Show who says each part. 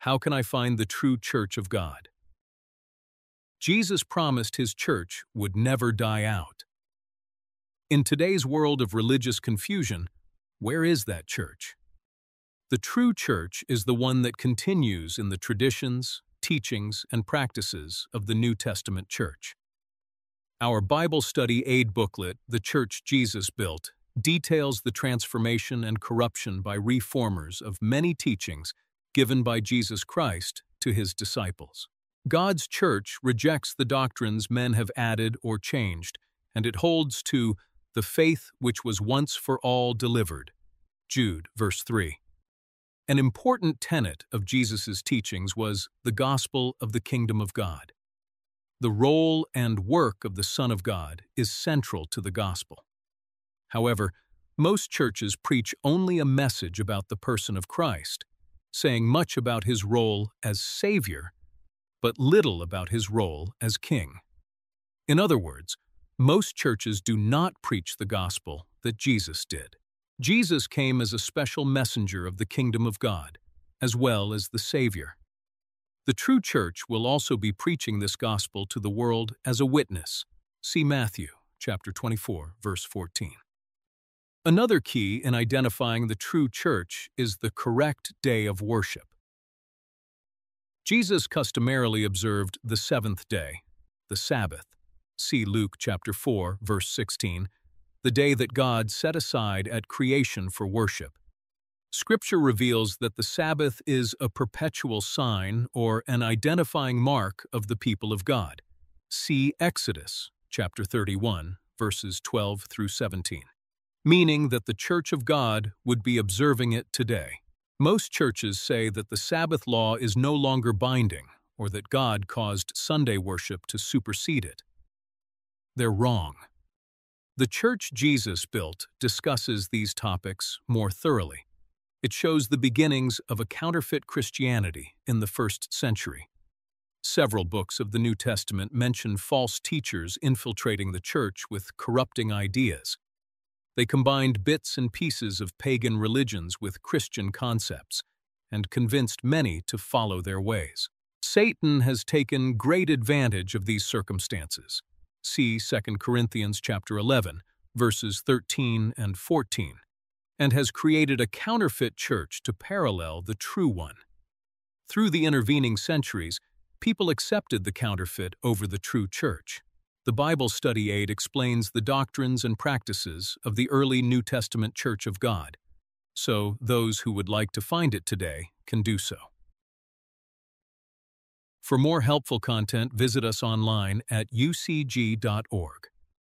Speaker 1: How can I find the true church of God? Jesus promised his church would never die out. In today's world of religious confusion, where is that church? The true church is the one that continues in the traditions, teachings, and practices of the New Testament church. Our Bible study aid booklet, The Church Jesus Built, details the transformation and corruption by reformers of many teachings given by Jesus Christ to his disciples. God's church rejects the doctrines men have added or changed, and it holds to the faith which was once for all delivered. Jude, verse 3. An important tenet of Jesus' teachings was the gospel of the kingdom of God. The role and work of the Son of God is central to the gospel. However, most churches preach only a message about the person of Christ, saying much about his role as Savior, but little about his role as King. In other words, most churches do not preach the gospel that Jesus did. Jesus came as a special messenger of the kingdom of God, as well as the Savior. The true church will also be preaching this gospel to the world as a witness. See Matthew, chapter 24, verse 14. Another key in identifying the true church is the correct day of worship. Jesus customarily observed the seventh day, the Sabbath. See Luke chapter 4, verse 16, the day that God set aside at creation for worship. Scripture reveals that the Sabbath is a perpetual sign or an identifying mark of the people of God. See Exodus chapter 31, verses 12 through 17, meaning that the Church of God would be observing it today. Most churches say that the Sabbath law is no longer binding or that God caused Sunday worship to supersede it. They're wrong. The church Jesus built discusses these topics more thoroughly. It shows the beginnings of a counterfeit Christianity in the first century. Several books of the New Testament mention false teachers infiltrating the church with corrupting ideas. They combined bits and pieces of pagan religions with Christian concepts and convinced many to follow their ways. Satan has taken great advantage of these circumstances. See 2 Corinthians chapter 11, verses 13 and 14, and has created a counterfeit church to parallel the true one. Through the intervening centuries, people accepted the counterfeit over the true church. The Bible study aid explains the doctrines and practices of the early New Testament Church of God, so those who would like to find it today can do so. For more helpful content, visit us online at ucg.org.